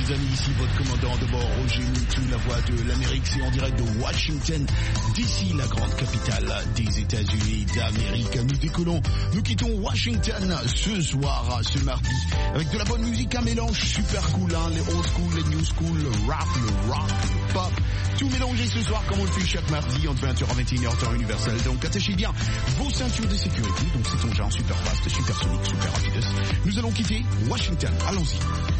les amis, ici votre commandant de bord, Roger Moutou, la voix de l'Amérique, c'est en direct de Washington, d'ici la grande capitale des États-Unis d'Amérique. Nous décollons, nous quittons Washington ce soir, ce mardi, avec de la bonne musique, un mélange super cool, hein, les old school, les new school, le rap, le pop, tout mélangé ce soir comme on le fait chaque mardi entre 20h à 21h temps universel. Donc attachez bien vos ceintures de sécurité, donc c'est ton genre super fast, super sonique, super rapide. Nous allons quitter Washington, allons-y.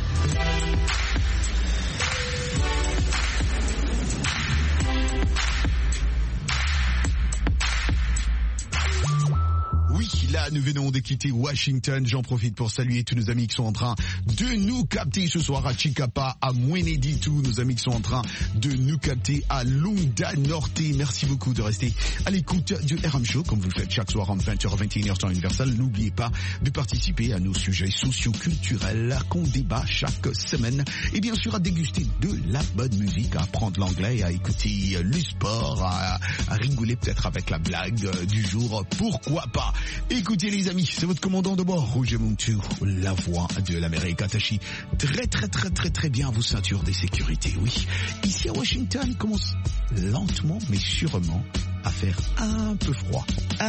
Là, nous venons de quitter Washington. J'en profite pour saluer tous nos amis qui sont en train de nous capter ce soir à Chicapa, à Mweneditu, nos amis qui sont en train de nous capter à Lunda Norte. Merci beaucoup de rester à l'écoute du RM Show, comme vous le faites chaque soir entre 20h à 21h temps universel. N'oubliez pas de participer à nos sujets socio-culturels qu'on débat chaque semaine. Et bien sûr, à déguster de la bonne musique, à apprendre l'anglais, à écouter le sport, à rigoler peut-être avec la blague du jour. Pourquoi pas? Écoutez les amis, c'est votre commandant de bord, Roger Moutou, la voix de l'Amérique, attaché très bien à vos ceintures de sécurité. Oui, ici à Washington, il commence lentement mais sûrement à faire un peu froid.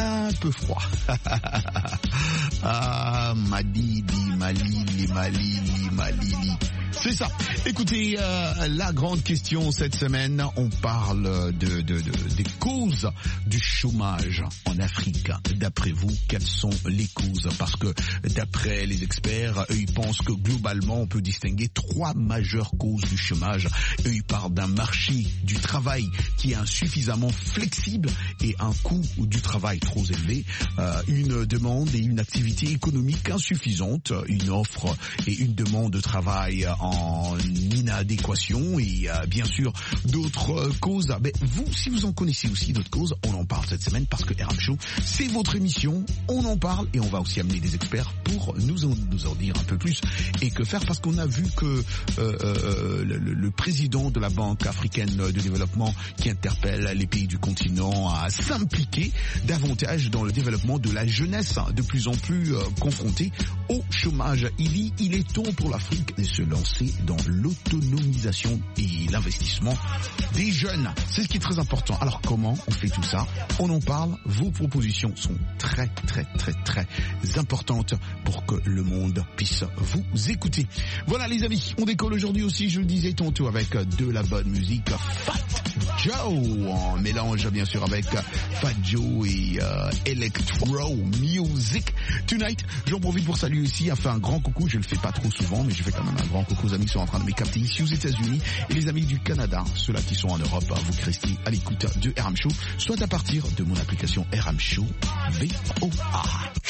Ah, Malili. C'est ça. Écoutez, la grande question cette semaine, on parle des causes du chômage en Afrique. D'après vous, quelles sont les causes? Parce que d'après les experts, eux, ils pensent que globalement, on peut distinguer 3 majeures causes du chômage. Eux, ils parlent d'un marché du travail qui est insuffisamment flexible et un coût du travail trop élevé, une demande et une activité économique insuffisante, une offre et une demande de travail en inadéquation et bien sûr d'autres causes. Mais vous, si vous en connaissez aussi d'autres causes, on en parle cette semaine parce que RM Show, c'est votre émission, on en parle et on va aussi amener des experts pour nous en dire un peu plus. Et que faire? Parce qu'on a vu que le président de la Banque africaine de développement qui interpelle les pays du continent à s'impliquer davantage dans le développement de la jeunesse, de plus en plus confrontée au chômage. Il est temps pour l'Afrique de se lancer dans l'autonomisation et l'investissement des jeunes. C'est ce qui est très important. Alors comment on fait tout ça? On en parle. Vos propositions sont très importantes pour que le monde puisse vous écouter. Voilà les amis, on décolle aujourd'hui aussi, je le disais tantôt, avec de la bonne musique. Fat Joe, en mélange bien sûr avec Fat Joe et Electro Music Tonight. J'en profite pour saluer aussi, faire un grand coucou, je le fais pas trop souvent, mais je fais quand même un grand coucou aux amis qui sont en train de me capter ici aux États-Unis et les amis du Canada, ceux-là qui sont en Europe, vous qui restez à l'écoute de RM Show, soit à partir de mon application RM Show VOA.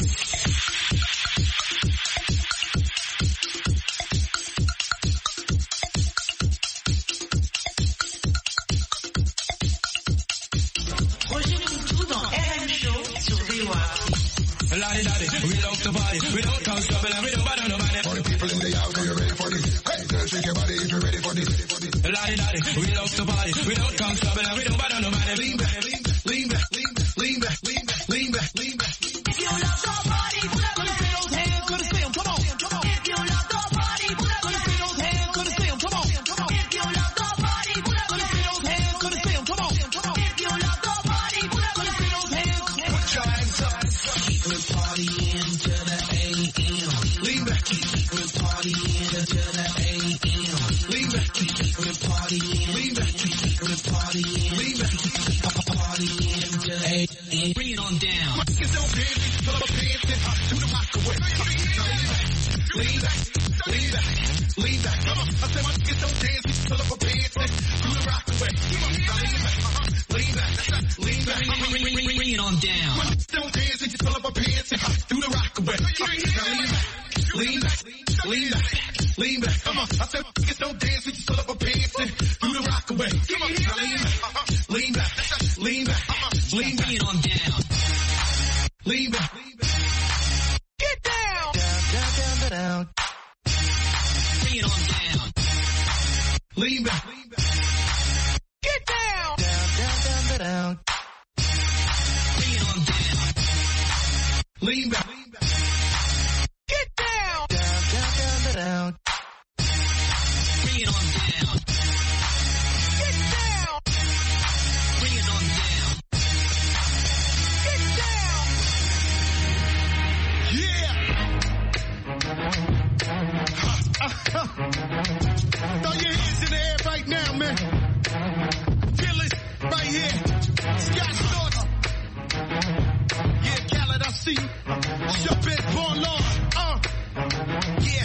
We love the body, we don't come trouble and we don't bother nobody. For the people in the house, are you ready for this? Hey, girl, shake your body if you're ready for this. Lottie, we love the body, we don't come trouble and we don't bother nobody. Lean back, lean back, lean back, lean back, lean back, lean back, lean back. If you love the body, put up those hands, gonna see 'em, come on, come on. If you love the body, put up those hands, gonna see 'em, come on, come on. If you love the body, put up those hands, gonna see 'em, come on, come on. If you love the body, put up those hands, put your hands up. Keep the party into the AM. Lean back, keep the party into the AM. Lean back, keep the party in. Lean back, keep the party in. Lean back, keep the party into the AM. Bring it on down. Get so busy, pull up a pants and do the rock away. Lean back, lean back, lean back. Come on, I said, get so dance, pull up a pants and do the rock away. Lean back, lean back, lean back. Bring it on down. Don't dance, just pull up a pants and do the rock away. Lean back, lean back, lean back. Come on, I said, don't dance, just pull up a pants and do the rock away. Come on, lean back, lean back, lean back. Bring it on down. Lean back, get down, down, down, down, down. Bring it on down. Lean back, get down, down, down, down, down. Bring it on down. Lean back, get down, down, down, down, down. Bring it it on down. Get down. Bring it on down. Get down. Yeah. Throw your hands in the air right now, man. Feel it right here. Scott Storch. Yeah, Khaled, I see you. Jump in, born Lord. Yeah.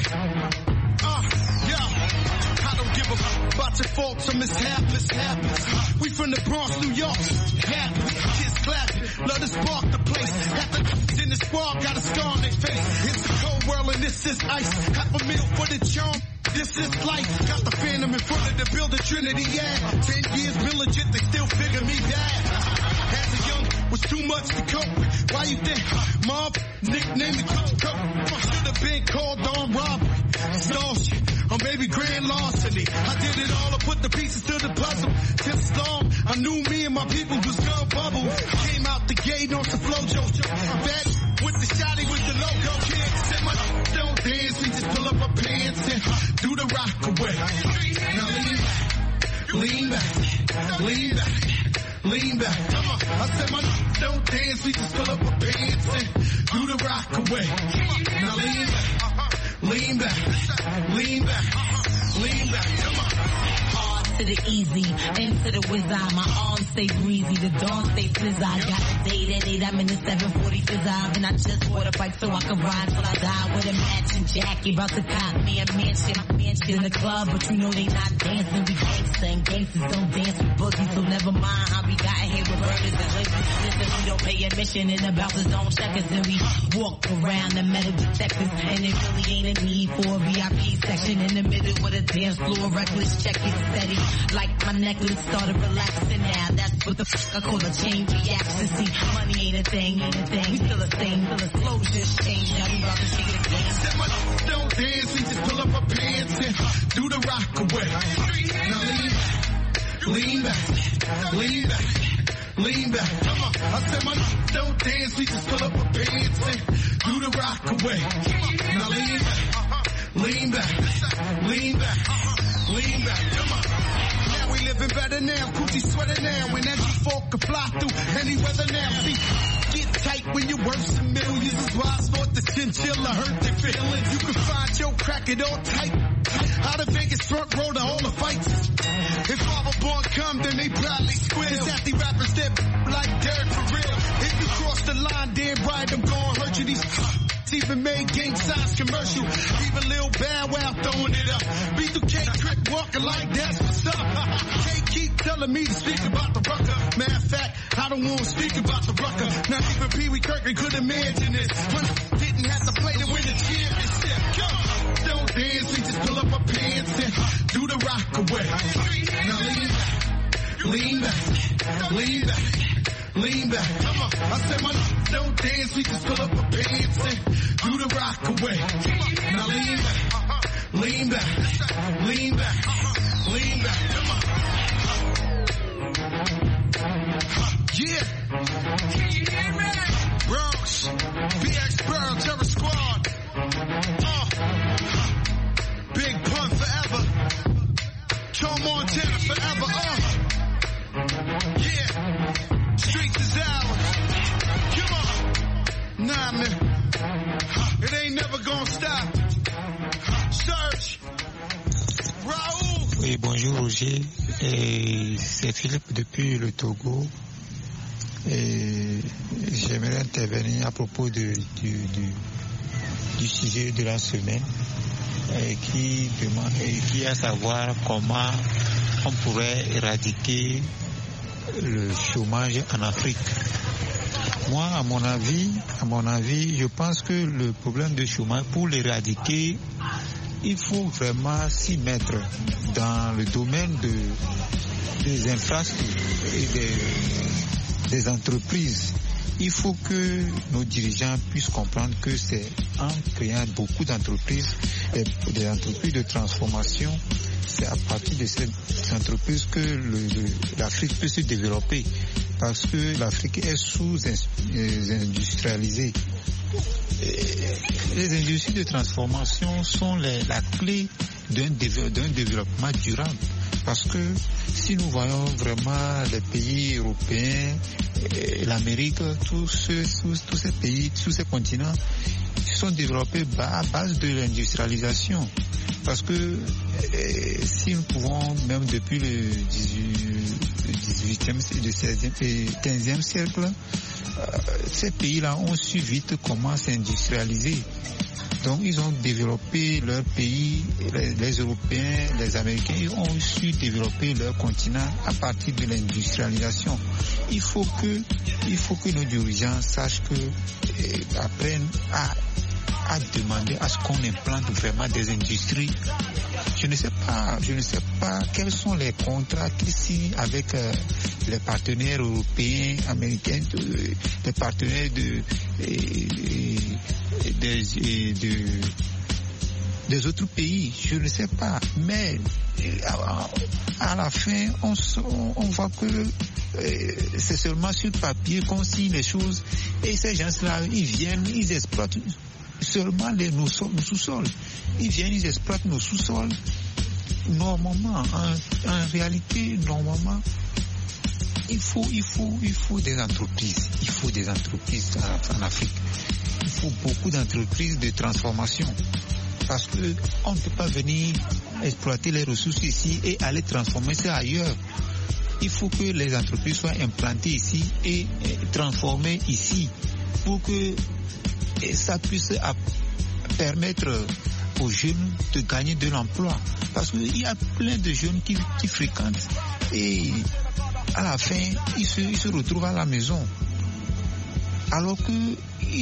I don't give a fuck about your faults or mishaps. We from the Bronx, New York. Happy, kids clapping. Love to spark the place. Got the in the squad, got a scar on their face. It's a cold world and this is ice. Half a meal for the charm. This is life. Got the Phantom in front of the building, Trinity, yeah. 10 years, been legit, they still figure me bad. As a young, was too much to cope with. Why you think? Mom, nicknamed the coach. Should have been called on robbery. Stall shit, or maybe grand larceny. I did it all, I put the pieces to the puzzle. Just long, I knew me and my people was gonna bubble. Came out the gate on some flojo. That with the shotty with the logo. Kids said my don't dance, we just pull up our pants and do the rock away. Now lean back, lean back, lean back. Come on, I said my don't dance, we just pull up our pants and do the rock away. Now lean back, lean back, lean back, lean back. Come on. To the easy, into the wizard. My arms stay breezy, the dawn stay fizzy. I got a date at 8, I'm in the 740 fizz. And I just bought a bike so I can ride till I die with a matching jacket. About to cop me a mansion in the club, but you know they not dancing. We gangsta and gangsters don't dance with boogies, so never mind how we got here with burners and ladies. Listen, we don't pay admission and the bouncers don't check us. And we walk around the metal detectors, and it really ain't a need for a VIP section in the middle with a dance floor. Reckless, check it steady. Like my necklace started relaxing now. That's what the fuck I call a chain reaction. See, money ain't a thing. We still a thing. Flow just changed. Now we about to see it again. Said my don't dance, we just pull up our pants and do the rock away. Now lean back, lean back, lean back. Come on, I said my don't dance, we just pull up our pants and do the rock away. Now lean back, lean back, lean back, lean back. Come on. We living better now, Coochie sweater now, and that G4 can fly through any weather now. See, get tight when you're worth some millions. Is why I thought the chinchilla hurt their feelings. You can find your crack it all tight. Out of Vegas front row to all the fights. If Father Born come, then they probably squeal. It's at the rappers that like Derek for real. If you cross the line, damn right, I'm gonna hurt you. These even made gang signs commercial. Even Lil Bow Wow throwing it up. B2K trick walking like that's what's up. They keep telling me to speak about the rucker. Matter of fact, I don't want to speak about the rucker. Not even Pee Wee Kirkland could imagine this. When I didn't have to play to win the championship. Come on, don't dance, we just pull up our pants and do the rock away. Now lean back, lean back, lean back. Come on, I said my don't dance, we just pull up our pants and do the rock away. Now lean back, lean back, lean back, lean back. Come on. Yeah. Bronx, BX Pearl, Terror Squad. Big Pun forever. Joe Montana forever. Yeah. Streets is ours. Come on. Nah, man. It ain't never gonna stop. Search. Raoul. Oui, bonjour Roger. C'est Philippe depuis le Togo. Et j'aimerais intervenir à propos du sujet de la semaine qui est à savoir comment on pourrait éradiquer le chômage en Afrique. Moi, à mon avis, je pense que le problème de chômage, pour l'éradiquer, il faut vraiment s'y mettre dans le domaine des infrastructures et des entreprises. Il faut que nos dirigeants puissent comprendre que c'est en créant beaucoup d'entreprises, des entreprises de transformation, c'est à partir de ces entreprises que l'Afrique peut se développer, parce que l'Afrique est sous-industrialisée. Les industries de transformation sont la clé d'un développement durable. Parce que si nous voyons vraiment les pays européens, l'Amérique, tous ces pays, tous ces continents, sont développés à base de l'industrialisation. Parce que si nous pouvons, même depuis le 18e, le 16e et 15e siècle, ces pays-là ont su vite comment s'industrialiser. Donc ils ont développé leur pays, les Européens, les Américains, ils ont su développer leur continent à partir de l'industrialisation. Il faut que nos dirigeants sachent apprennent à demander à ce qu'on implante vraiment des industries. Je ne sais pas quels sont les contrats qu'ils signent avec les partenaires européens, américains, les partenaires des autres pays. Je ne sais pas, mais à la fin, on voit que c'est seulement sur papier qu'on signe les choses, et ces gens-là, ils viennent, ils exploitent seulement nos sous-sols. Ils viennent, ils exploitent nos sous-sols. Normalement, en réalité, il faut des entreprises. Il faut des entreprises en Afrique. Il faut beaucoup d'entreprises de transformation. Parce que on ne peut pas venir exploiter les ressources ici et aller transformer ça ailleurs. Il faut que les entreprises soient implantées ici et transformées ici pour que ça puisse permettre aux jeunes de gagner de l'emploi. Parce qu'il y a plein de jeunes qui fréquentent et à la fin, ils se retrouvent à la maison. Alors que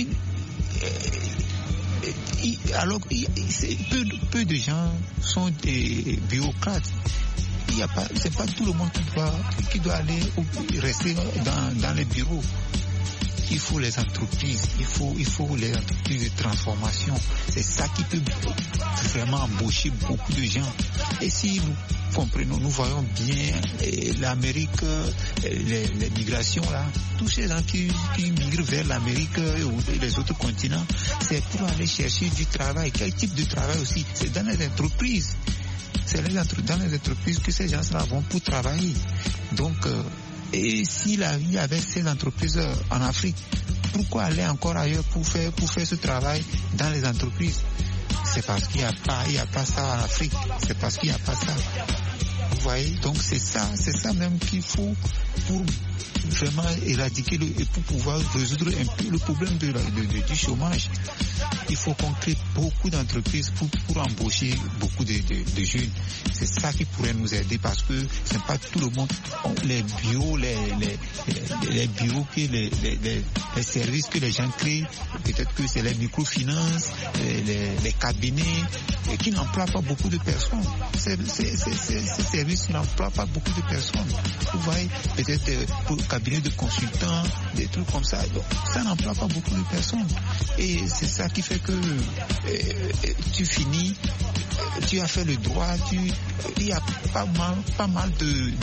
peu de gens sont des bureaucrates. C'est pas tout le monde qui doit aller rester dans les bureaux. Il faut les entreprises, il faut les entreprises de transformation. C'est ça qui peut vraiment embaucher beaucoup de gens. Et si nous comprenons, nous voyons bien l'Amérique, les migrations là, tous ces gens qui migrent vers l'Amérique et les autres continents, c'est pour aller chercher du travail. Quel type de travail aussi? C'est dans les entreprises. C'est dans les entreprises que ces gens-là vont pour travailler. Donc, et s'il y avait ces entreprises en Afrique, pourquoi aller encore ailleurs pour faire ce travail dans les entreprises? C'est parce qu'il n'y a pas ça en Afrique. C'est parce qu'il n'y a pas ça. Vous voyez? Donc c'est ça même qu'il faut pour vraiment éradiquer et pour pouvoir résoudre un peu le problème du chômage. Il faut qu'on crée beaucoup d'entreprises pour embaucher beaucoup de jeunes. C'est ça qui pourrait nous aider parce que c'est pas tout le monde. Les bureaux, les bureaux les services que les gens créent, peut-être que c'est les microfinances, les cabinets qui n'emploient pas beaucoup de personnes. Ces services n'emploient pas beaucoup de personnes. Vous voyez, peut-être pour le cabinet de consultants, des trucs comme ça. Donc, ça n'emploie pas beaucoup de personnes. Et c'est ça qui fait que tu finis, tu as fait le droit, il y a pas mal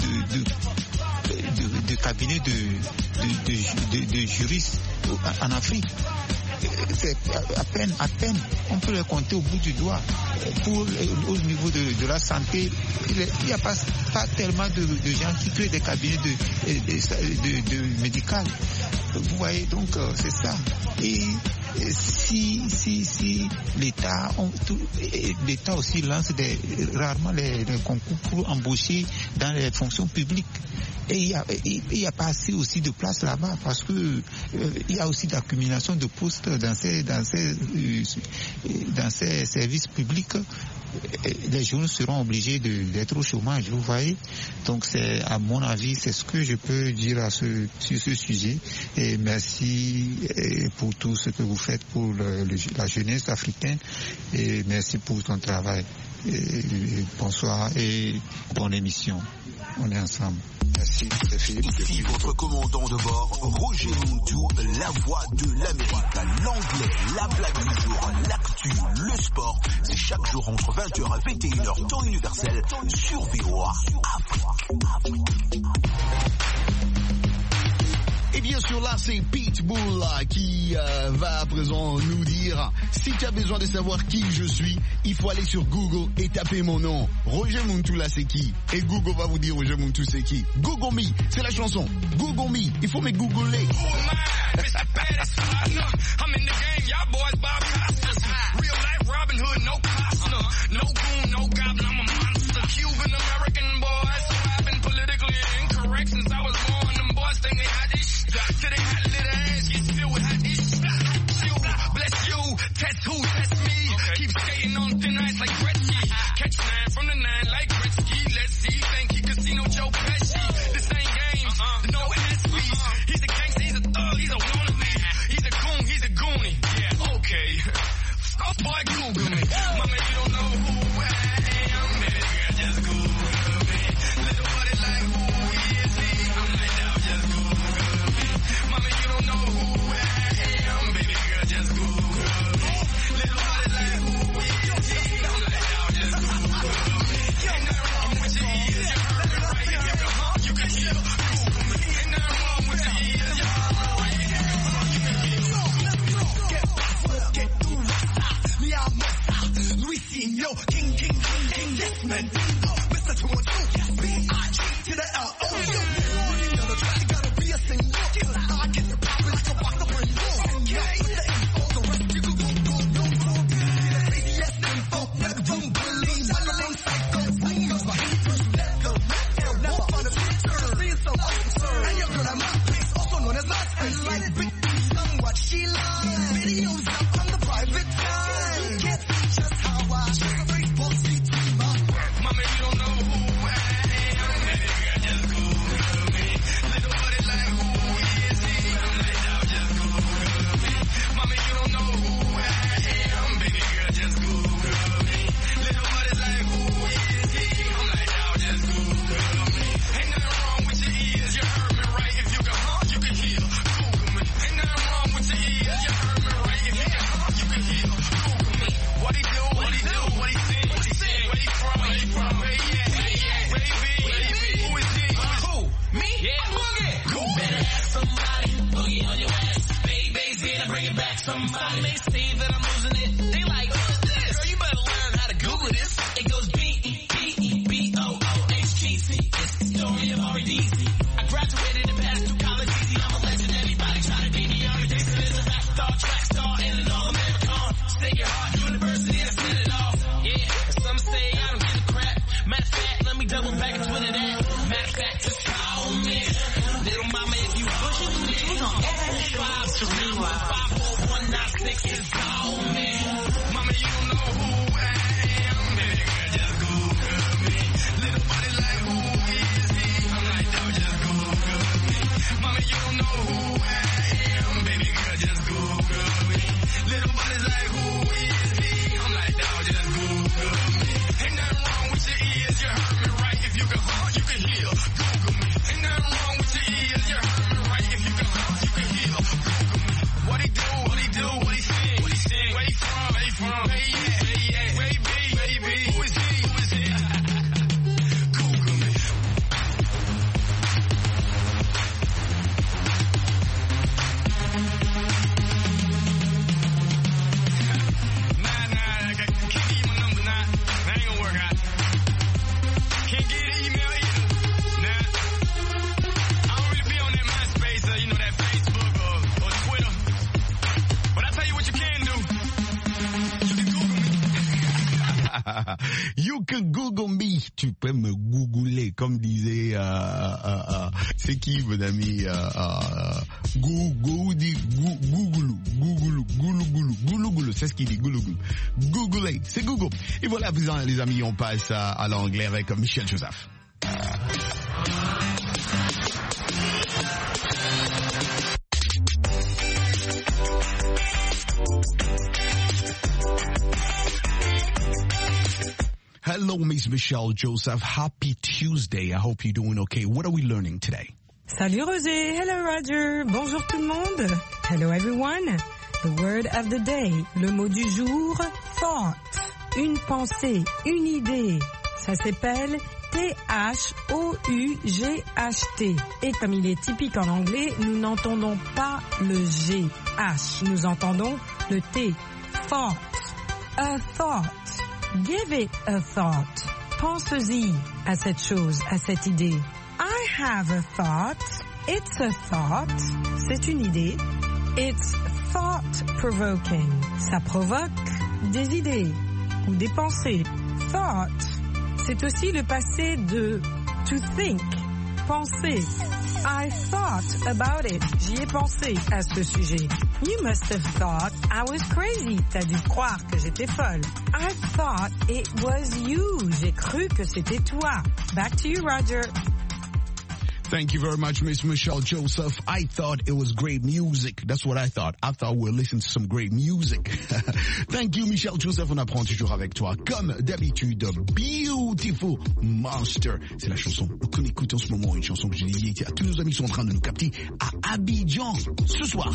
de cabinets de juristes en Afrique. C'est à peine, on peut les compter au bout du doigt. Au niveau de la santé, il n'y a pas tellement de gens qui créent des cabinets de médical. Vous voyez, donc c'est ça. Et si l'État aussi lance rarement les concours pour embaucher dans les fonctions publiques. Et il y a pas assez aussi de place là-bas parce que il y a aussi d'accumulation de postes dans ces services publics. Les jeunes seront obligés d'être au chômage, vous voyez. Donc c'est, à mon avis, c'est ce que je peux dire sur ce sujet. Et merci pour tout ce que vous faites pour la jeunesse africaine. Et merci pour ton travail. Et bonsoir et bonne émission. On est ensemble. Merci, c'est Philippe. Ici votre commandant de bord, Roger Muntu, la voix de l'Amérique, l'anglais, la blague du jour, l'actu, le sport. C'est chaque jour entre 20h et 21h, temps universel, sur VOA Afrique. Et bien sûr, Alors là, c'est Pitbull qui va à présent nous dire, si tu as besoin de savoir qui je suis, il faut aller sur Google et taper mon nom. Roger Muntu là, c'est qui? Et Google va vous dire Roger Muntu c'est qui? Google me, c'est la chanson. Google me, il faut me googler. I'm in the game, y'all boys Bob Costas. Real life Robin Hood, no Costner. No goon, no goblin, I'm a monster. Cuban American boy, so I've been politically incorrect since I was born. Them boys think they hot ish. Till they hot little ass gets filled with hot ish. You, bless you, test who, test me. Keep skating on thin ice like Gretzky. Catch 9 from the 9 like Gretzky. Let's see, thank you, Casino Joe Pesci. This ain't games, no ESPYs. He's a gangster, he's a thug, he's a wannabe. He's a goon, he's a goonie. Yeah, okay. Oh boy, Google me. Mama, you don't know who I am. Baby girl, just Google me. Little buddy like, who is he? I'm like, now just Google me. Mama, you don't know who I am. Baby girl, just Google me. Little buddy like, who is he? I'm like, now just Google me. Ain't nothing wrong with your ears. You heard me right. If you can hunt, you can hear. Google me. Ain't nothing wrong with your ears. You heard me right. If you can hunt, you can hear. Luisinho, King, yes man, Mr. 212, B-I-G to the L-O. You gotta be a singer. I get the power like a box of brain. Okay, with the info, the rest you can go. BDS info, never don't believe. One of them psycho singers, my haters, never find a picture. See so absurd. And your girl at my place, also known as my space. Like Big D, what she likes. Videos up on the private time. You can't see just how I Facebook see Mama, you don't know who I am. Baby girl, just Google me. Little buddy like, who is he? I'm like, now just Google me. Mama, you don't know who I am. Baby girl, just Google me. Little buddy like, who is he? I'm like, now just Google me. Ain't nothing wrong with your ears. You heard me right. If you can hunt, you can hear. Google me. Ain't nothing wrong with your ears. You heard me right. If you can hunt, you can hear. Google me. What he do? What he do? What he sing? What he sing? Where he from? Where he from? Where he at? Where he at? Where he be? Where he be? Who is he? Who? Me? Yeah. Boogie. Cool. Better ask somebody. Boogie on your ass. Baby's here to bring it back. Somebody may say that I'm losing it. They like, what's this? Girl, you better learn how to Google this. It goes B-E-B-E-B-O-O-H-G-C. It's the story of R.E.D.C. I graduated and passed through college easy. I'm a legend. Anybody try to beat me? R.E.D.C. is a rap star, track star, and an all-American. Stay your heart, university, I spit it off. Yeah, and some say I don't give a crap. Matter of fact, let me double back and twin it out. Matter of fact, just call me. Little mama, if you push it, please on 5 to 54196 is call me. Mama, you don't know who I am. Baby girl, just Google me. Little buddy like, who is he? I'm like, no, just Google me. Mama, you don't know who I am. Baby girl, just Google me. Little buddy's like, who is he? I'm like, no, just Google me. Ain't nothing wrong with your ears. You heard me right. If you can hunt, you can hear. Google me. Ain't nothing wrong with your ears. You heard me right. If you can hunt, you can hear. Google me. What he do? What he do? What he sing? What he sing? Where he from? Where he from? Where he at? Where he at? Where he be? Where he be? Who is he? Who is he? Google me. Nah, I can't give you my number, nah. That ain't gonna work out. Can't get an email either. Nah. I don't really be on that MySpace or, that Facebook or Twitter. But I tell you what you can do. You can Google me. You can Google me. Tu peux me googler, comme disait, c'est qui, mon ami, Google, c'est ce qu'il dit, Google, c'est Google. Et voilà, les amis, on passe à l'anglais avec Michel Joseph. Hello, Miss Michelle Joseph. Happy Tuesday. I hope you're doing okay. What are we learning today? Salut Roger. Hello Roger. Bonjour tout le monde. Hello everyone. The word of the day. Le mot du jour, thought. Une pensée, une idée. Ça s'appelle T-H-O-U-G-H-T. Et comme il est typique en anglais, nous n'entendons pas le G-H. Nous entendons le T. Thought. A thought. Give it a thought. Pensez-y à cette chose, à cette idée. I have a thought. It's a thought. C'est une idée. It's thought-provoking. Ça provoque des idées ou des pensées. Thought, c'est aussi le passé de to think, penser. I thought about it. J'y ai pensé à ce sujet. You must have thought I was crazy. T'as dû croire que j'étais folle. I thought it was you. J'ai cru que c'était toi. Back to you, Roger. Thank you very much, Miss Michelle Joseph. I thought it was great music. That's what I thought. I thought we'll listen to some great music. Thank you, Michelle Joseph. On apprend toujours avec toi. Comme d'habitude, Beautiful Monster. C'est la chanson qu'on écoute en ce moment. Une chanson que j'ai dédiée à tous nos amis qui sont en train de nous capter à Abidjan ce soir.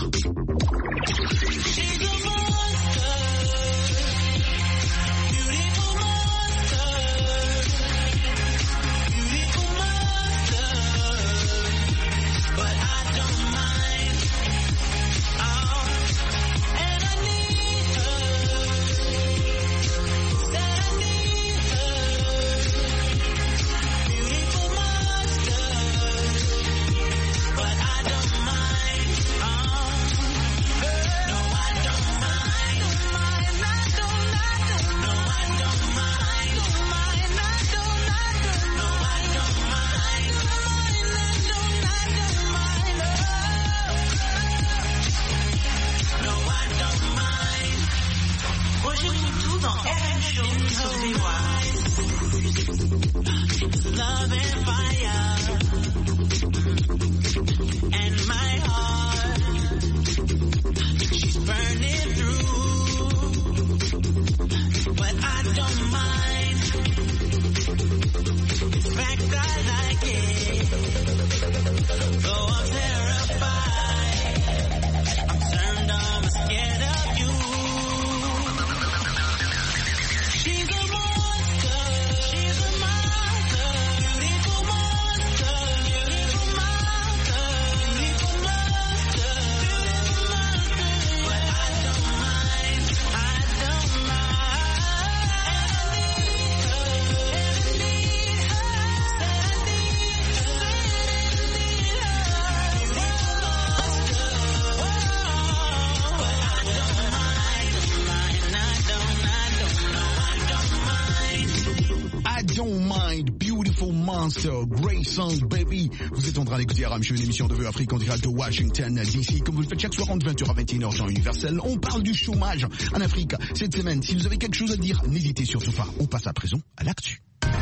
Great song, baby. Vous êtes en train d'écouter Aram, une émission de Vœux Afrique en direct de Washington DC. Comme vous le faites chaque soir entre 20h à 21h, temps universel. On parle du chômage en Afrique cette semaine. Si vous avez quelque chose à dire, n'hésitez surtout pas. On passe à présent à l'actu.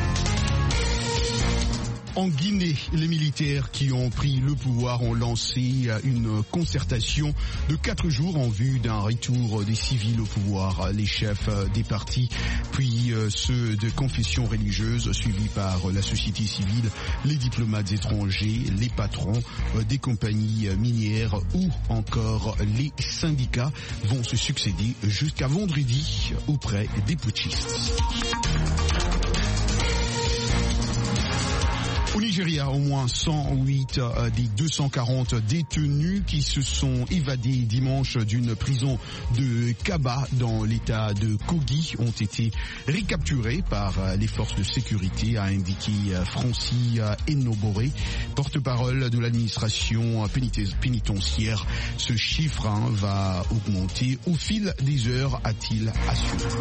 En Guinée, les militaires qui ont pris le pouvoir ont lancé une concertation de 4 jours en vue d'un retour des civils au pouvoir. Les chefs des partis, puis ceux de confession religieuse, suivis par la société civile, les diplomates étrangers, les patrons des compagnies minières ou encore les syndicats vont se succéder jusqu'à vendredi auprès des putschistes. Au Nigeria, au moins 108 des 240 détenus qui se sont évadés dimanche d'une prison de Kaba dans l'état de Kogi ont été récapturés par les forces de sécurité, a indiqué Francis Enobore, porte-parole de l'administration pénitentiaire. Ce chiffre va augmenter au fil des heures, a-t-il assuré.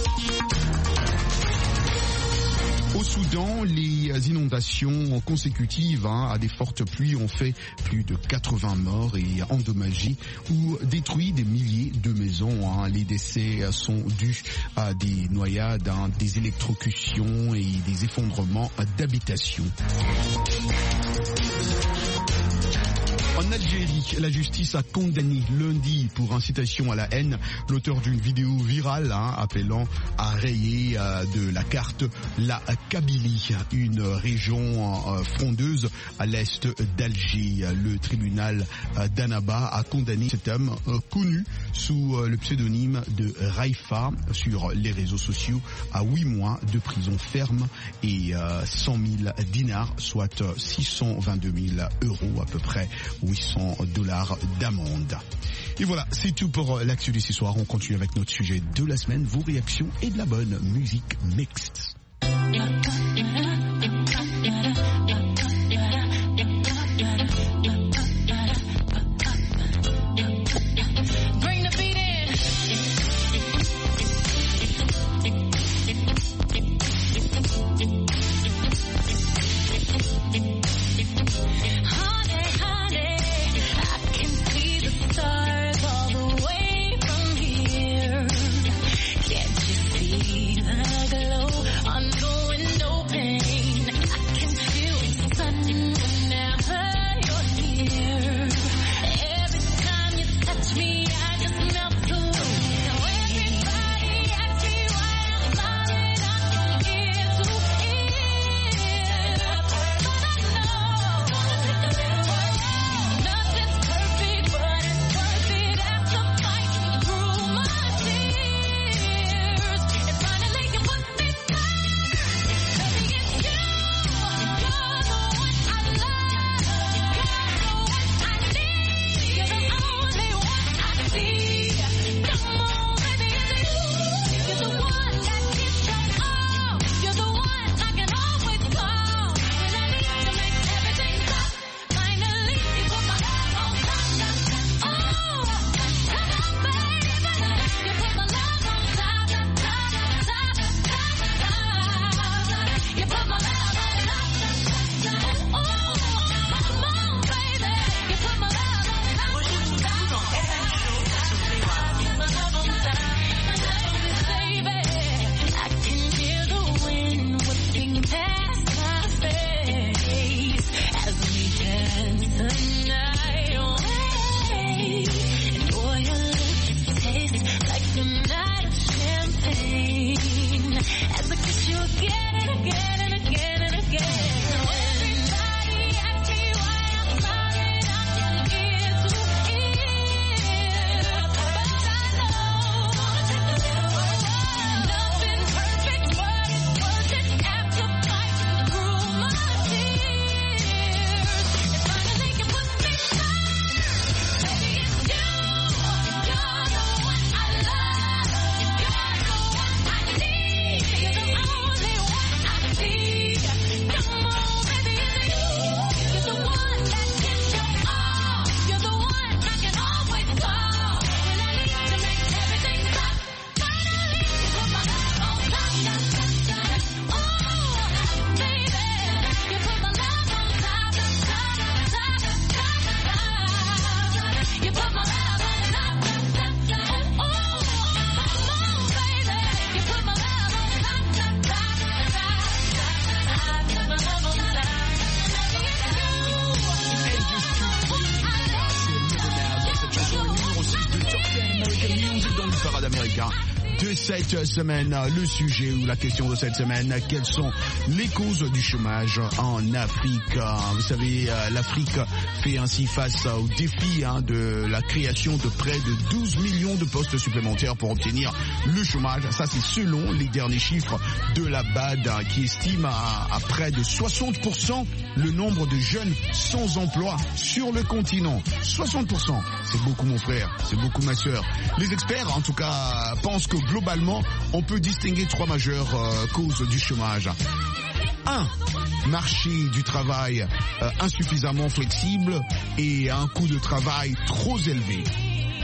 Au Soudan, les inondations consécutives à des fortes pluies ont fait plus de 80 morts et endommagé ou détruit des milliers de maisons. Les décès sont dus à des noyades, des électrocutions et des effondrements d'habitations. En Algérie, la justice a condamné lundi pour incitation à la haine l'auteur d'une vidéo virale appelant à rayer de la carte la Kabylie, une région frondeuse à l'est d'Alger. Le tribunal d'Annaba a condamné cet homme connu sous le pseudonyme de Raifa sur les réseaux sociaux à 8 mois de prison ferme et 100 000 dinars, soit 622 000 euros, à peu près $800 d'amende. Et voilà, c'est tout pour l'actu de ce soir. On continue avec notre sujet de la semaine, vos réactions et de la bonne musique mixte. De cette semaine, le sujet ou la question de cette semaine, quelles sont les causes du chômage en Afrique? Vous savez, l'Afrique fait ainsi face au défi de la création de près de 12 millions de postes supplémentaires pour obtenir le chômage. Ça, c'est selon les derniers chiffres de la BAD qui estime à près de 60% le nombre de jeunes sans emploi sur le continent. 60%, c'est beaucoup mon frère, c'est beaucoup ma sœur. Les experts, en tout cas, pensent que globalement, on peut distinguer 3 majeures causes du chômage. 1. Marché du travail insuffisamment flexible et un coût de travail trop élevé.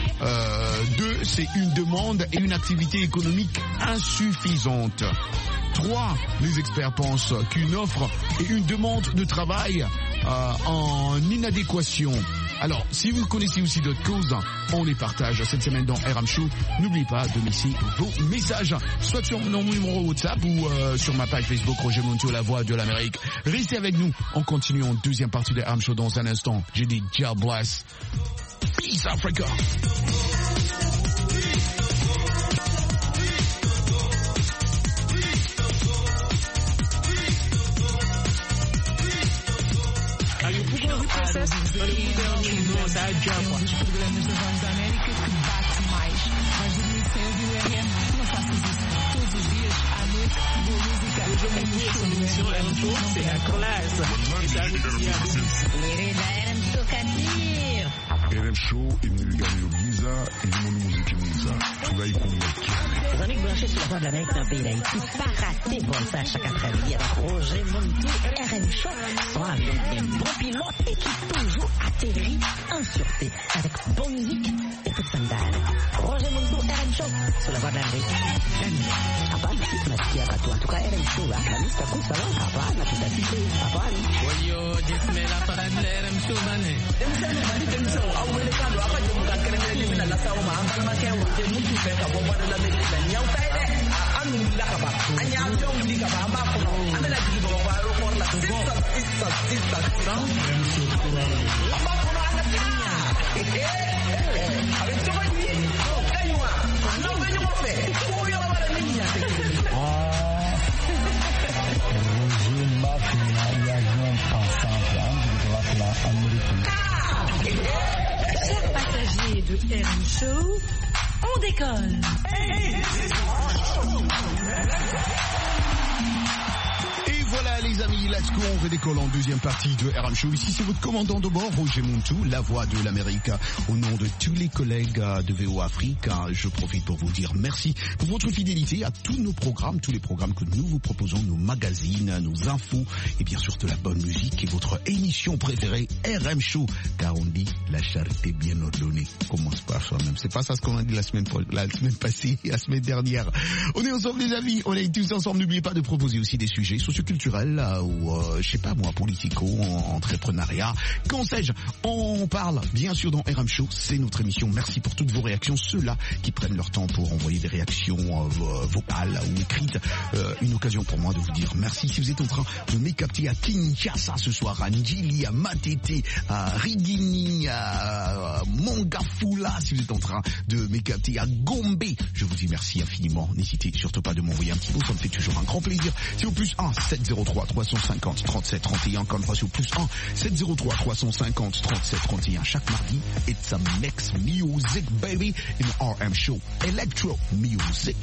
2. C'est une demande et une activité économique insuffisante. 3, les experts pensent qu'une offre et une demande de travail en inadéquation. Alors, si vous connaissez aussi d'autres causes, on les partage cette semaine dans RM Show. N'oubliez pas de laisser vos messages, soit sur mon numéro WhatsApp ou sur ma page Facebook Roger Monteau, la voix de l'Amérique. Restez avec nous, on continue en deuxième partie de RM Show dans un instant. J'ai dit God bless. Peace Africa. Os programas da Voz da América que bate mais. Vais dormir sem ouvir o RM? Não faças isso. Todos os dias, à noite, boa música. C'est la classe. RM Show imeniligania giza ilimoni muziki mwiza tugayikumbukia. Chronique branchée sur la Voix de l'Amérique dans le pays d'Haïti. Pas raté pour ça chaque après-midi avec Roger Monteau. RM Show sera avec un bon pilote et qui toujours atterrit en sûreté avec bonne musique et toute sandale. Roger Monteau, RM Show sur la Voix de l'Amérique. Hapana, tunasikia watu en tout cas RM Show la lista kusa la hapana tutatike hapana. Oyo, jismela para el RM Show bane. Chers passagers de RM Show, on décolle. Et voilà les amis, let's go, on redécolle en deuxième partie de RM Show. Ici c'est votre commandant de bord, Roger Monteau, la voix de l'Amérique. Au nom de tous les collègues de VO Afrique, je profite pour vous dire merci pour votre fidélité à tous nos programmes, tous les programmes que nous vous proposons, nos magazines, nos infos et bien sûr de la bonne musique et votre émission préférée, RM Show. Car on dit la charité bien ordonnée commence par soi-même. C'est pas ça ce qu'on a dit la semaine passée, la semaine dernière. On est ensemble les amis, on est tous ensemble. N'oubliez pas de proposer aussi des sujets socioculturels ou je sais pas moi, politico, entrepreneuriat, qu'en sais-je. On parle bien sûr dans RM Show, c'est notre émission. Merci pour toutes vos réactions, ceux-là qui prennent leur temps pour envoyer des réactions vocales ou écrites. Une occasion pour moi de vous dire merci. Si vous êtes en train de m'écapter à Kinshasa ce soir, à Ndjili, à Matete, à Rigini, à Mongafula, si vous êtes en train de m'écapter à Gombe, je vous dis merci infiniment. N'hésitez surtout pas de m'envoyer un petit mot, ça me fait toujours un grand plaisir. C'est au plus 1 703 350 37 31, encore une fois c'est au plus 1 703 350 37 31. Chaque mardi, it's a mix music baby in RM Show, electro music.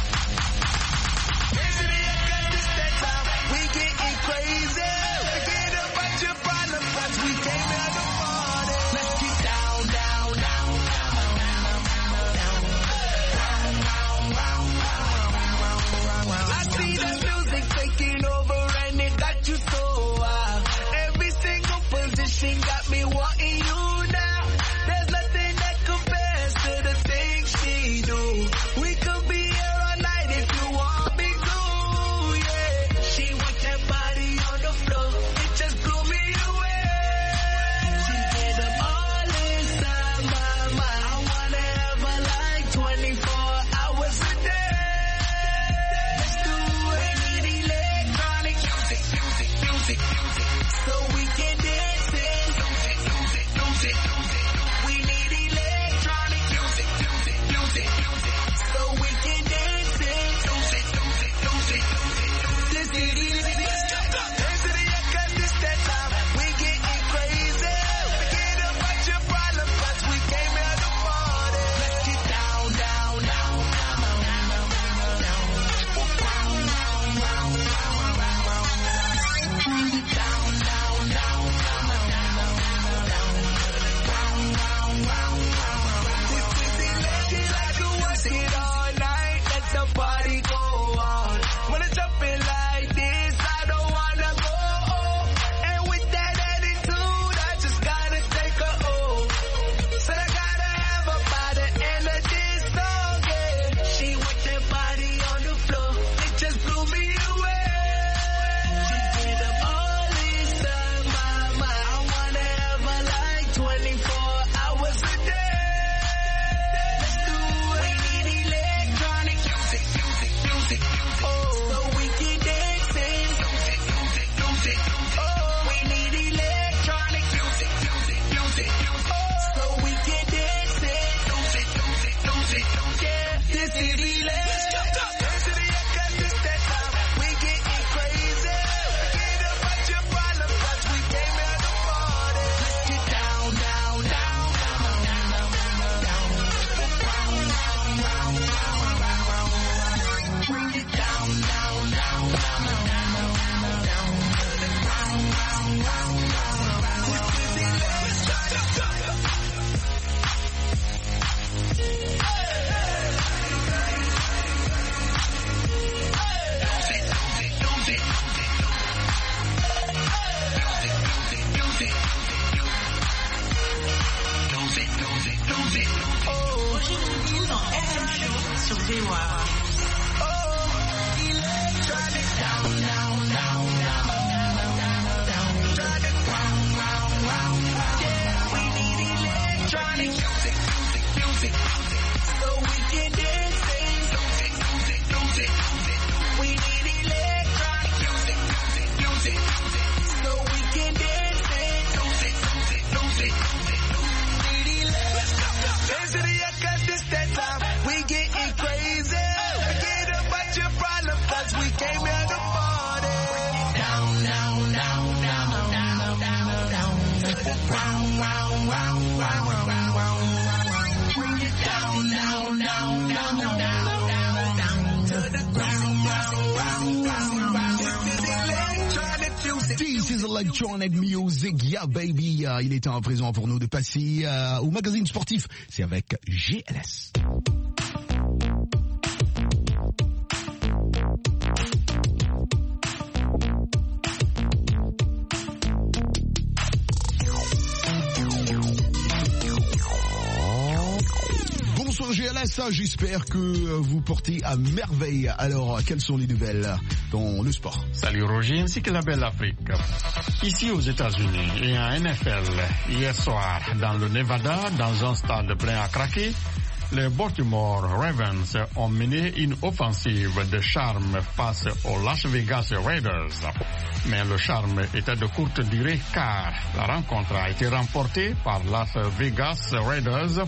Got me wanting you now. There's nothing that compares to the things she do. We could be here all night if you want me to, yeah. She want that body on the floor, it just blew me away. She made up all inside my mind. I wanna have her like 24 hours a day. Let's do it. We need electronic music, music, music, music, so we can dance. We need electronic music, music, music, music, so we can dance it. Music, music, music, music. Let's get it, let's go. Dance to the end, 'cause it's that time. We getting crazy. Forget about your problems, 'cause we came here to party. Let's get down, down, down, down, down, down, down, down, down, down, down, down. is electronic music, yeah baby. Il est temps à présent pour nous de passer au magazine sportif. C'est avec GLS. Bonsoir GLS, j'espère que vous portez à merveille. Alors, quelles sont les nouvelles dans le sport? Salut Roger, ainsi que la belle Afrique. Ici aux États-Unis et en NFL, hier soir, dans le Nevada, dans un stade plein à craquer, les Baltimore Ravens ont mené une offensive de charme face aux Las Vegas Raiders. Mais le charme était de courte durée car la rencontre a été remportée par Las Vegas Raiders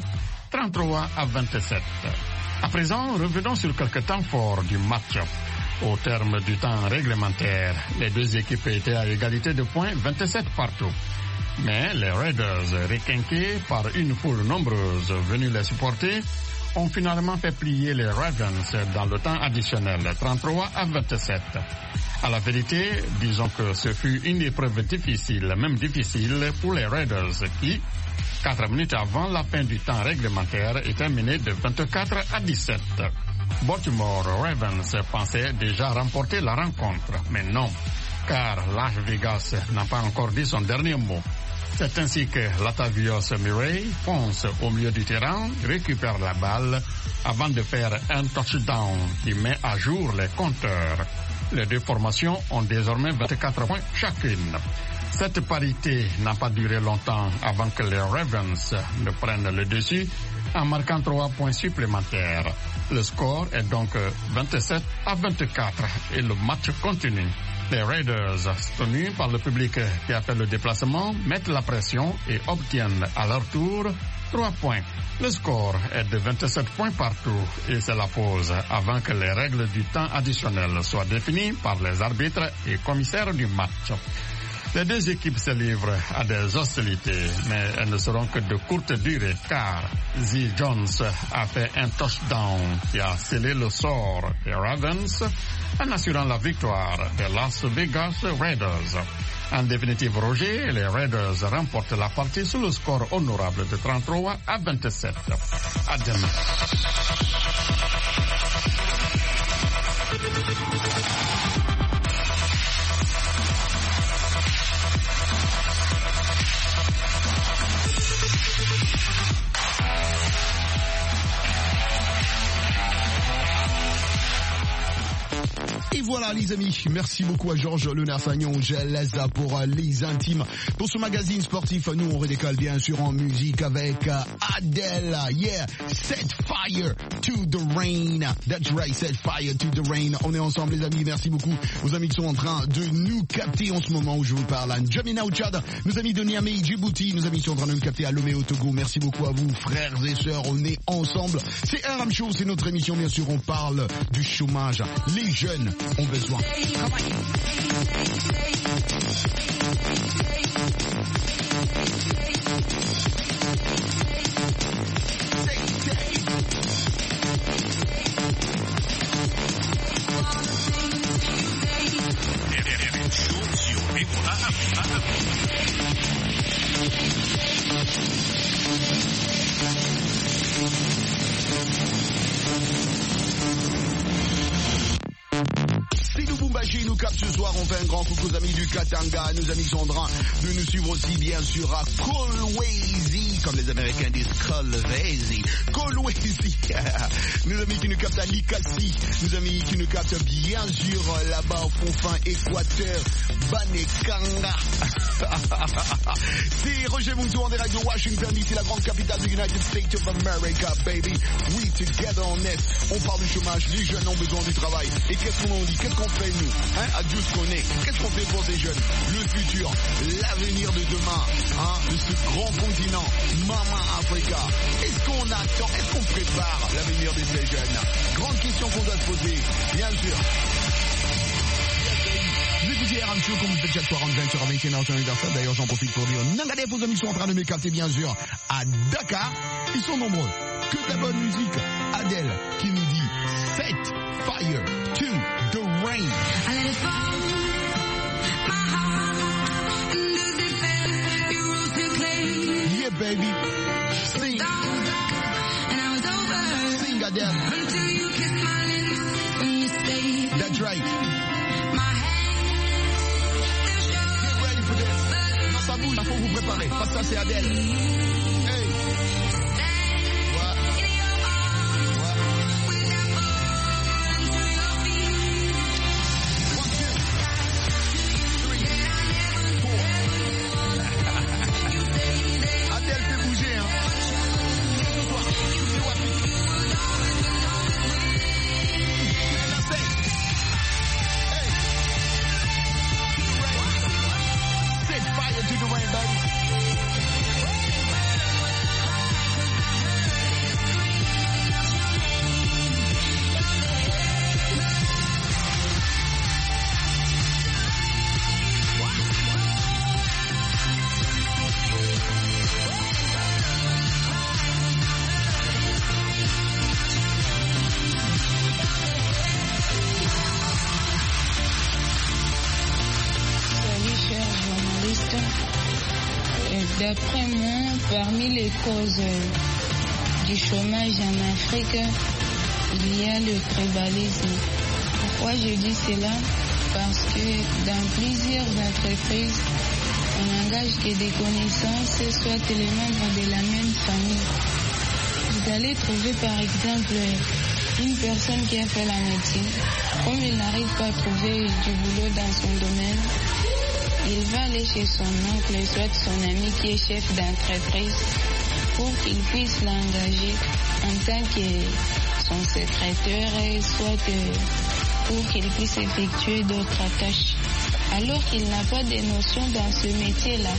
33-27. À présent, revenons sur quelques temps forts du match. Au terme du temps réglementaire, les deux équipes étaient à égalité de points, 27 partout. Mais les Raiders, requinqués par une foule nombreuse venue les supporter, ont finalement fait plier les Ravens dans le temps additionnel, 33-27. À la vérité, disons que ce fut une épreuve difficile, même difficile pour les Raiders qui, 4 minutes avant la fin du temps réglementaire, étaient menés de 24-17. Baltimore Ravens pensait déjà remporter la rencontre, mais non, car Las Vegas n'a pas encore dit son dernier mot. C'est ainsi que Latavius Murray fonce au milieu du terrain, récupère la balle avant de faire un touchdown qui met à jour les compteurs. Les deux formations ont désormais 24 points chacune. Cette parité n'a pas duré longtemps avant que les Ravens ne prennent le dessus en marquant 3 points supplémentaires. Le score est donc 27-24 et le match continue. Les Raiders, soutenus par le public qui a fait le déplacement, mettent la pression et obtiennent à leur tour 3 points. Le score est de 27 points partout et c'est la pause avant que les règles du temps additionnel soient définies par les arbitres et commissaires du match. Les deux équipes se livrent à des hostilités, mais elles ne seront que de courte durée car Zee Jones a fait un touchdown qui a scellé le sort des Ravens en assurant la victoire des Las Vegas Raiders. En définitive, Roger, les Raiders remportent la partie sous le score honorable de 33-27. À demain. Et voilà les amis, merci beaucoup à Georges Lenafagnon, GLS pour les intimes. Pour ce magazine sportif, nous on redécolle bien sûr en musique avec Adele. Yeah, set fire to the rain. That's right, set fire to the rain. On est ensemble les amis, merci beaucoup aux amis qui sont en train de nous capter en ce moment où je vous parle. N'Djamena au Tchad, nos amis de Niamey, Djibouti, nos amis qui sont en train de nous capter à Lomé au Togo. Merci beaucoup à vous frères et sœurs, on est ensemble. C'est RM Show, c'est notre émission bien sûr, on parle du chômage. Les jeunes ont besoin. Qui nous capte ce soir, on fait un grand coucou aux amis du Katanga, nos amis sont en train de nous suivre aussi bien sûr à Kolwezi, comme les Américains disent Kolwezi, nos amis qui nous captent à Likasi, nos amis qui nous captent bien sûr là-bas au fond fin Équateur, Banekanga. C'est Roger Muntou en direct de Washington DC, la grande capitale du United States of America, baby. We together on net. On parle du chômage, les jeunes ont besoin du travail. Et qu'est-ce qu'on en dit? Qu'est-ce qu'on fait nous? À Dieu ce qu'on est. Qu'est-ce qu'on fait pour ces jeunes? Le futur, l'avenir de demain, de ce grand continent, Mama Africa. Est-ce qu'on attend? Est-ce qu'on prépare l'avenir de ces jeunes? Grande question qu'on doit se poser, bien sûr. Vous écoutez RM Show comme vous faites chaque soir en 20h à 21h sur l'universel. D'ailleurs, j'en profite pour dire Nangadef, vos amis sont en train de me capter bien sûr à Dakar. Ils sont nombreux. Que de la bonne musique. Adele qui nous dit Set fire to the rain. I let it fall. My heart baby. Sing. Sing, Adele. That's right. Get ready for this. Non, ça bouge, il faut vous préparer. Parce que ça, c'est Adele. Hey. D'après moi, parmi les causes du chômage en Afrique, il y a le tribalisme. Pourquoi je dis cela? Parce que dans plusieurs entreprises, on n'engage que des connaissances, soit les membres de la même famille. Vous allez trouver par exemple une personne qui a fait la médecine. Comme il n'arrive pas à trouver du boulot dans son domaine, il va aller chez son oncle, soit son ami qui est chef d'entreprise, pour qu'il puisse l'engager en tant que son secrétaire, soit pour qu'il puisse effectuer d'autres tâches. Alors qu'il n'a pas de notions dans ce métier-là.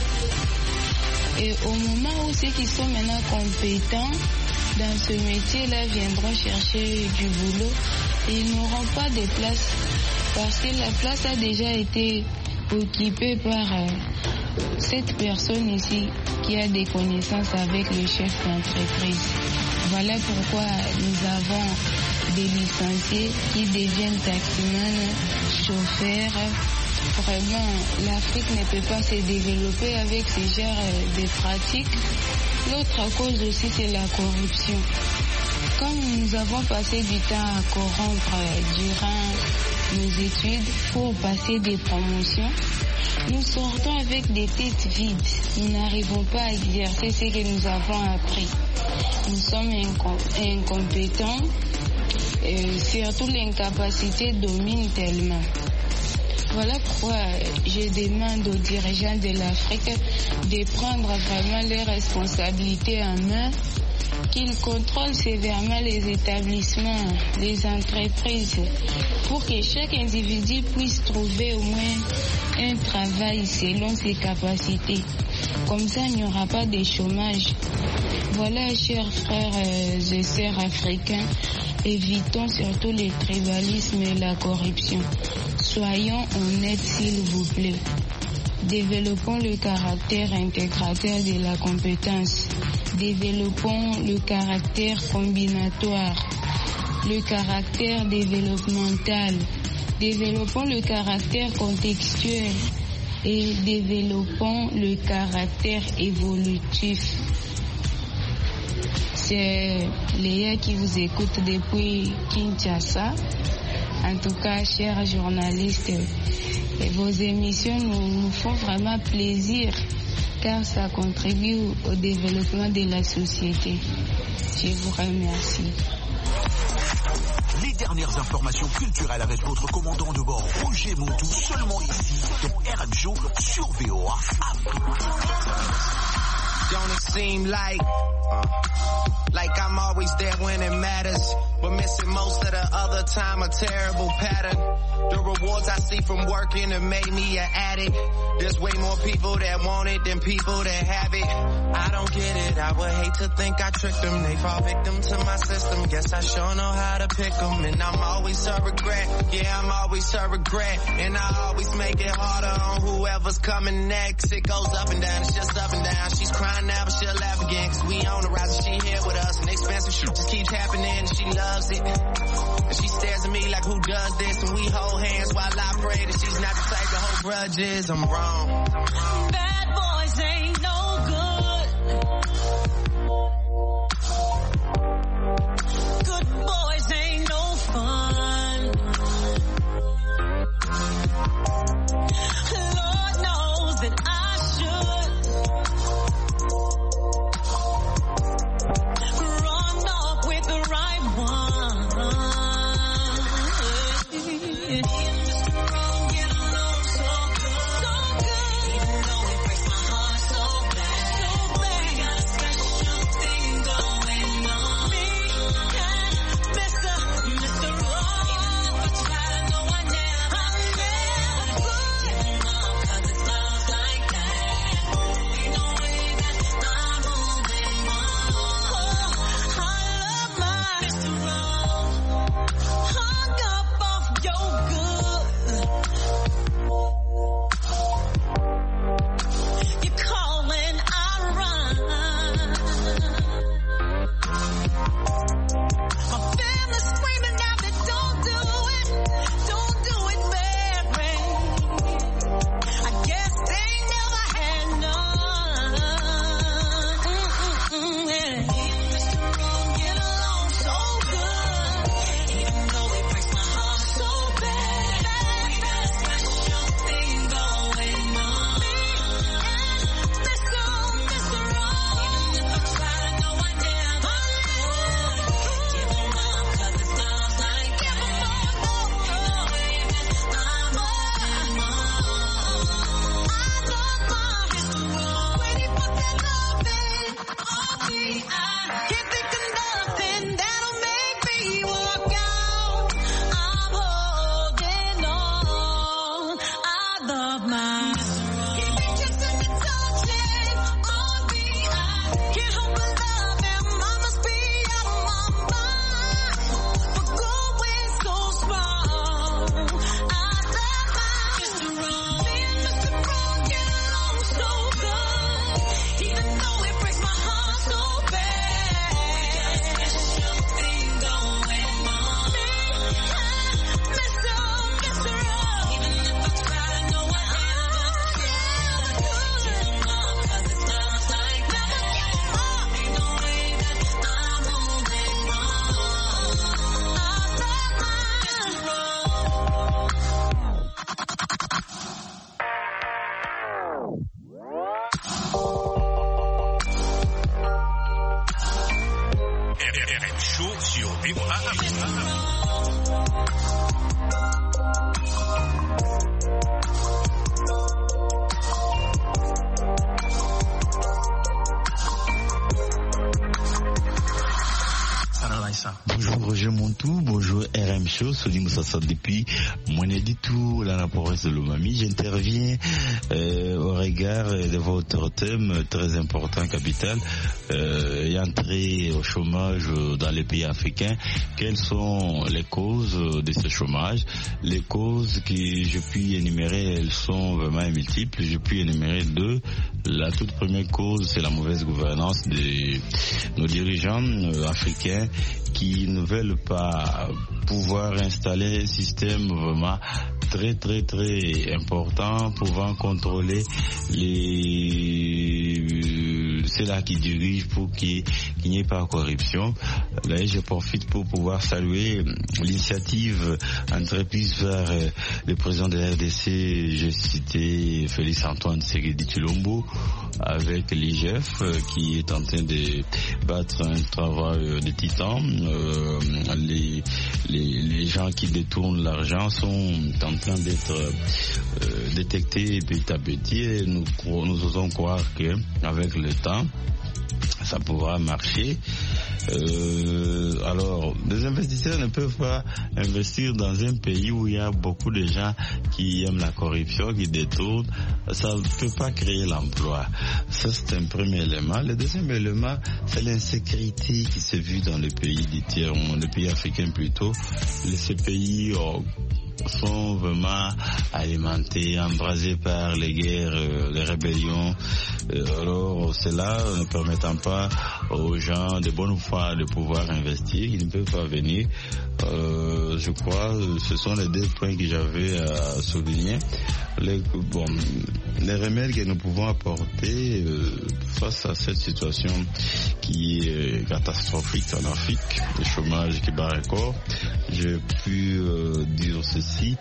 Et au moment où ceux qui sont maintenant compétents dans ce métier-là viendront chercher du boulot, ils n'auront pas de place parce que la place a déjà été occupé par cette personne ici qui a des connaissances avec le chef d'entreprise. Voilà pourquoi nous avons des licenciés qui deviennent taximans, chauffeurs. Vraiment, l'Afrique ne peut pas se développer avec ce genre de pratiques. L'autre cause aussi, c'est la corruption. Comme nous avons passé du temps à corrompre durant nos études pour passer des promotions, nous sortons avec des têtes vides. Nous n'arrivons pas à exercer ce que nous avons appris. Nous sommes incompétents et surtout l'incapacité domine tellement. Voilà pourquoi je demande aux dirigeants de l'Afrique de prendre vraiment les responsabilités en main, qu'ils contrôlent sévèrement les établissements, les entreprises, pour que chaque individu puisse trouver au moins un travail selon ses capacités. Comme ça, il n'y aura pas de chômage. Voilà, chers frères et sœurs africains, évitons surtout le tribalisme et la corruption. Soyons honnêtes, s'il vous plaît. Développons le caractère intégrateur de la compétence. Développons le caractère combinatoire, le caractère développemental. Développons le caractère contextuel et développons le caractère évolutif. C'est Léa qui vous écoute depuis Kinshasa. En tout cas, chers journalistes, vos émissions nous font vraiment plaisir car ça contribue au développement de la société. Je vous remercie. Les dernières informations culturelles avec votre commandant de bord Roger Montou, seulement ici dans RM Show sur VOA Afrique. Don't it seem like I'm always there when it matters, but missing most of the other time, a terrible pattern. The rewards I see from working have made me an addict. There's way more people that want it than people that have it. I don't get it, I would hate to think I tricked them. They fall victim to my system, guess I sure know how to pick them. And I'm always a regret, yeah, I'm always a regret. And I always make it harder on whoever's coming next. It goes up and down, it's just up and down. She's crying now, but she'll laugh again, cause we on the rise and she here with us. And expensive shit just keeps happening and she loves it. And she stares at me like, who does this? And we hold hands while I pray that she's not the type to hold grudges. I'm wrong. Bad boys ain't no good. Bonjour Roger Montou, bonjour RM Show, Sony Moussassa depuis Monéditou, là la province de Lomami. J'interviens au regard de votre thème très important, capital, et entrer au chômage dans les pays africains. Quelles sont les causes de ce chômage? Les causes que je puis énumérer, elles sont vraiment multiples. Je puis énumérer deux. La toute première cause, c'est la mauvaise gouvernance de nos dirigeants africains qui ne veulent pas pouvoir installer un système vraiment très très très important pouvant contrôler ceux-là qui dirigent pour qu'il n'y ait pas corruption. Là, je profite pour pouvoir saluer l'initiative entreprise par le président de la RDC, j'ai cité Félix Antoine Tshisekedi Tshilombo, avec l'IGF qui est en train de battre un travail de titan. Les gens qui détournent l'argent sont en train d'être détectés petit à petit et nous osons croire qu'avec le temps, ça pourra marcher. Alors, les investisseurs ne peuvent pas investir dans un pays où il y a beaucoup de gens qui aiment la corruption, qui détournent. Ça ne peut pas créer l'emploi. Ça, c'est un premier élément. Le deuxième élément, c'est l'insécurité qui se vit dans les pays du tiers-monde, les pays africains plutôt. Ces pays sont vraiment alimentés, embrasés par les guerres, les rébellions. Alors, cela ne permettant pas aux gens de bonne foi de pouvoir investir, ils ne peuvent pas venir. Je crois ce sont les deux points que j'avais à souligner. Les remèdes que nous pouvons apporter face à cette situation qui est catastrophique en Afrique, le chômage qui bat record, j'ai pu dire ceci.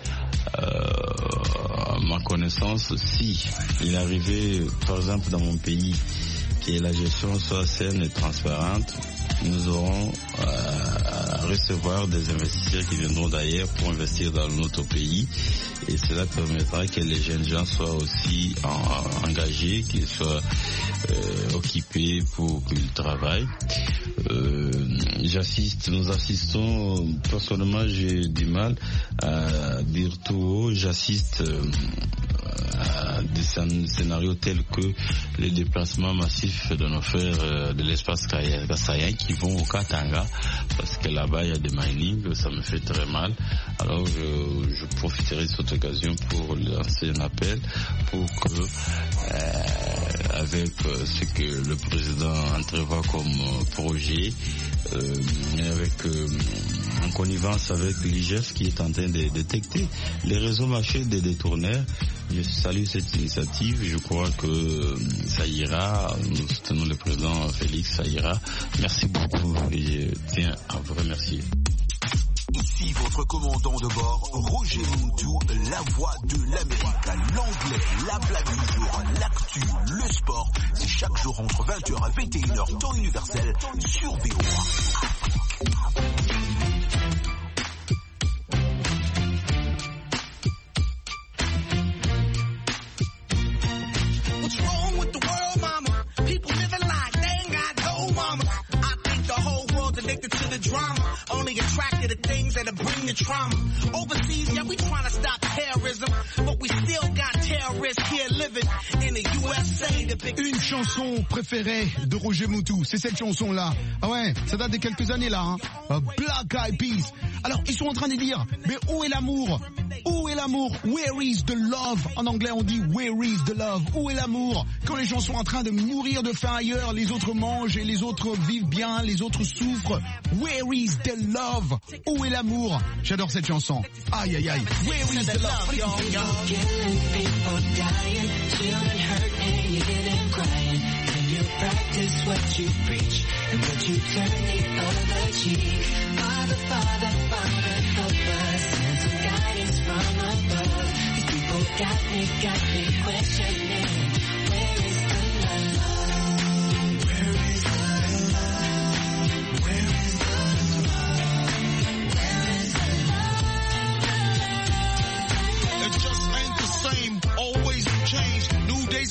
À ma connaissance, si il arrivait, par exemple dans mon pays, que la gestion soit saine et transparente, nous aurons à recevoir des investisseurs qui viendront d'ailleurs pour investir dans notre pays, et cela permettra que les jeunes gens soient aussi engagés, qu'ils soient occupés pour qu'ils travaillent. Nous assistons, personnellement j'ai du mal à dire tout haut, j'assiste à des scénarios tels que les déplacements massifs de nos frères de l'espace Kassaïen qui vont au Katanga, parce que là-bas il y a des mining, ça me fait très mal. Alors je profiterai de cette occasion pour lancer un appel pour que avec ce que le président entrevoit comme projet, en connivence avec l'IGF qui est en train de détecter les réseaux marchés des détourneurs. Je salue cette initiative, je crois que ça ira, nous soutenons le président Félix, ça ira. Merci beaucoup et je tiens à vous remercier. Ici votre commandant de bord, Roger Montou, la voix de l'Amérique, l'anglais, la blague du jour, l'actu, le sport. C'est chaque jour entre 20h et 21h, temps universel, sur VOA. What's wrong with the world, mama? People living like they ain't got no mama. I think the whole world's addicted to the drama, only attracted to things that'll bring the trauma. Overseas, yeah, we trying to stop terrorism, but we still got terrorists here living in the USA. The big... Une chanson préférée de Roger Montou, c'est cette chanson-là. Ah ouais, ça date de quelques années là, hein. Black Eyed Peas. Alors, ils sont en train de dire, mais où est l'amour? Où est l'amour? Where is the love? En anglais, on dit where is the love? Où est l'amour? Quand les gens sont en train de mourir de faim ailleurs, les autres mangent et les autres vivent bien, les autres souffrent. Where is the love? Où est l'amour? J'adore cette chanson. Aïe, aïe, aïe. Where is the love? Killing people dying, children hurt and you hear them crying. Can you practice what you preach? And would you turn the other cheek? Father, Father, Father, help us. Send some guidance from above. These people got me questioning. Where is the love? Where is the love? Where is the love?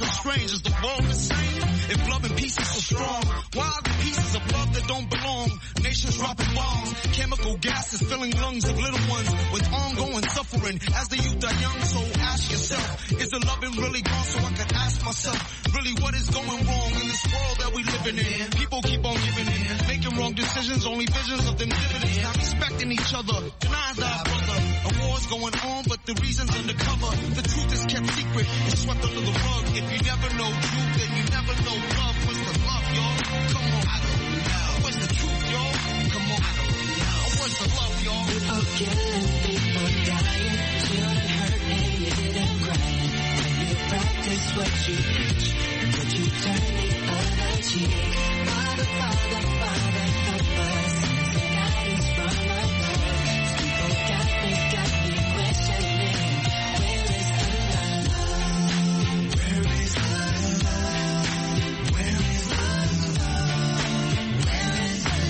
I'm strange. Is the world the same? If love and peace is so strong, why are the pieces of love that don't belong? Nations dropping bombs, chemical gases filling lungs of little ones with ongoing suffering. As the youth are young, so ask yourself, is the loving really gone? So I could ask myself, really what is going wrong in this world that we living in? People keep on giving in, making wrong decisions, only visions of them dividends. Not respecting each other, denying our brother. A war's going on, but the reason's undercover. The truth is kept secret, it's swept under the rug. If you never know truth, then you never know love. What's the love, y'all? Come on, I don't know. What's the truth, y'all? Come on, I don't know. What's the love, y'all? People killing, people dying, children hurt and you didn't cry. When you practice what you preach, but you turn the other cheek. Father, Father, Father, help us. The guidance from above. People got me questioning. Where is the love? Where is the love? Where is the love? Where is the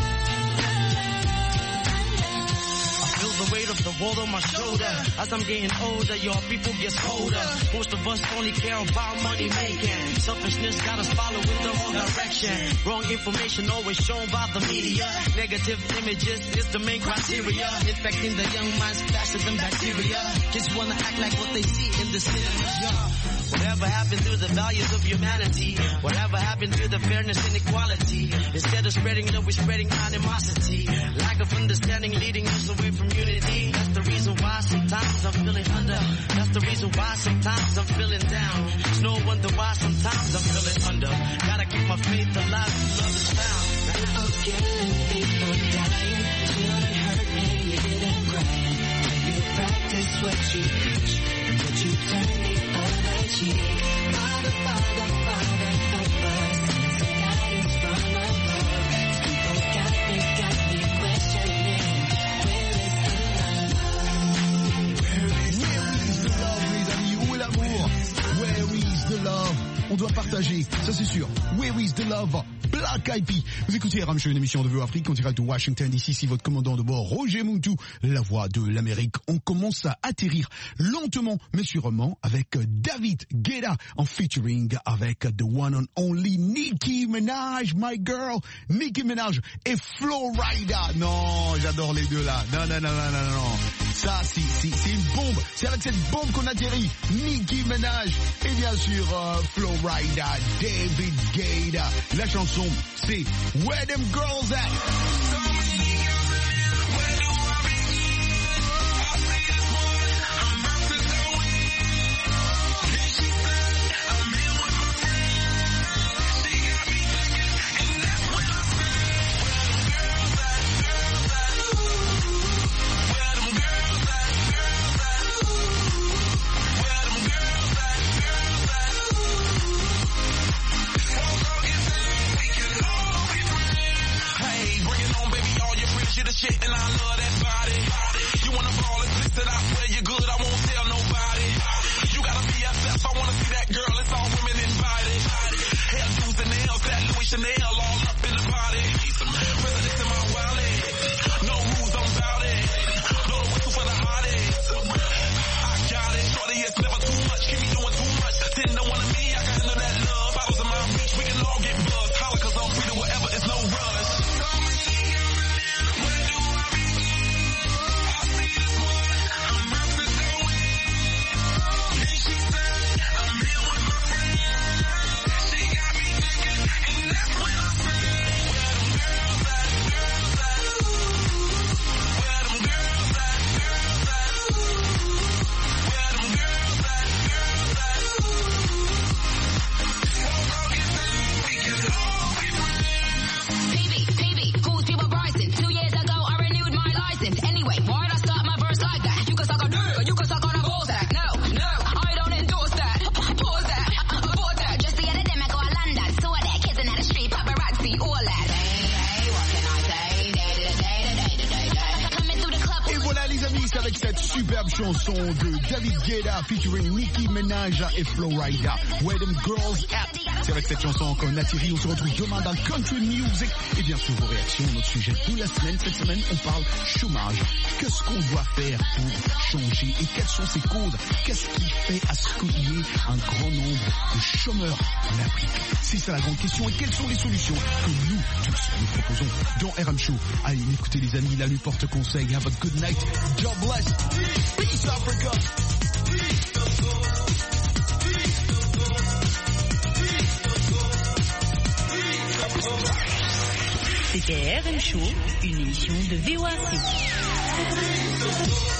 I feel the weight of the world on my shoulder. As I'm getting older, your people get colder. Most of us only care about money making. Selfishness got us following the wrong direction. Wrong information always shown by the media. Negative images is the main criteria. Infecting the young minds faster than bacteria. Kids wanna act like what they see in the cinema. Whatever happened to the values of humanity? Whatever happened to the fairness and equality? Instead of spreading love, we're spreading animosity. Lack of understanding leading us away from unity. That's the reason why sometimes I'm feeling under. That's the reason why sometimes I'm feeling down. It's no wonder why sometimes I'm feeling under. Gotta keep my faith alive, love is found. People killing, people dying, children hurt and you didn't cry. When you practice what you preach, but you turn the other cheek. Father, Father, Father, help us. The guidance from above. People got me questioning. Where is the love? Where is the love, les amis? Où est l'amour? Where is the love? On doit partager, ça c'est sûr. Where is the love? Black Eyed Peas. Vous écoutez Ram Show, une émission de Vue Afrique en direct de Washington DC. Ici votre commandant de bord, Roger Muntu, la voix de l'Amérique. On commence à atterrir lentement mais sûrement avec David Guetta en featuring avec the one and only Nicki Minaj, my girl, Nicki Minaj et Flo Rida. Non, j'adore les deux là. Non. Ça, c'est une bombe. C'est avec cette bombe qu'on atterrit. Nicki Minaj et bien sûr Flo Rida, David Guetta. La chanson, c'est Where Them Girls At. Shit and I love that body. You wanna ball and twist it, I swear you're good, I won't tell nobody. You got a BFF, I wanna see that girl, it's all women invited. Hair, shoes and nails, that Louis Chanel all up in the party. Presidents in my wallet, no rules, I'm about it. No whistle for the hotties. I got it, shorty, it's never too much, keep me doing too much. Didn't know one of me, I got into that love. Bottles in my reach, we can all get buzzed. Holla cause I'm free to whatever, it's no rush. Chanson de David Guetta featuring Nicki Minaj et Flo Rida, Where Them Girls At. C'est avec cette chanson qu'on atterrit. On se retrouve demain dans Country Music. Et bien sûr, vos réactions, notre sujet de la semaine. Cette semaine, on parle chômage. Qu'est-ce qu'on doit faire pour changer et quelles sont ces causes? Qu'est-ce qui fait à ce qu'il y ait un grand nombre de chômeurs en Afrique? C'est ça la grande question. Et quelles sont les solutions que nous tous nous proposons dans RM Show? Allez, écoutez les amis, la nuit porte conseil. Have a good night. God bless. Peace Africa. C'était RM Show, une émission de VOA Afrique.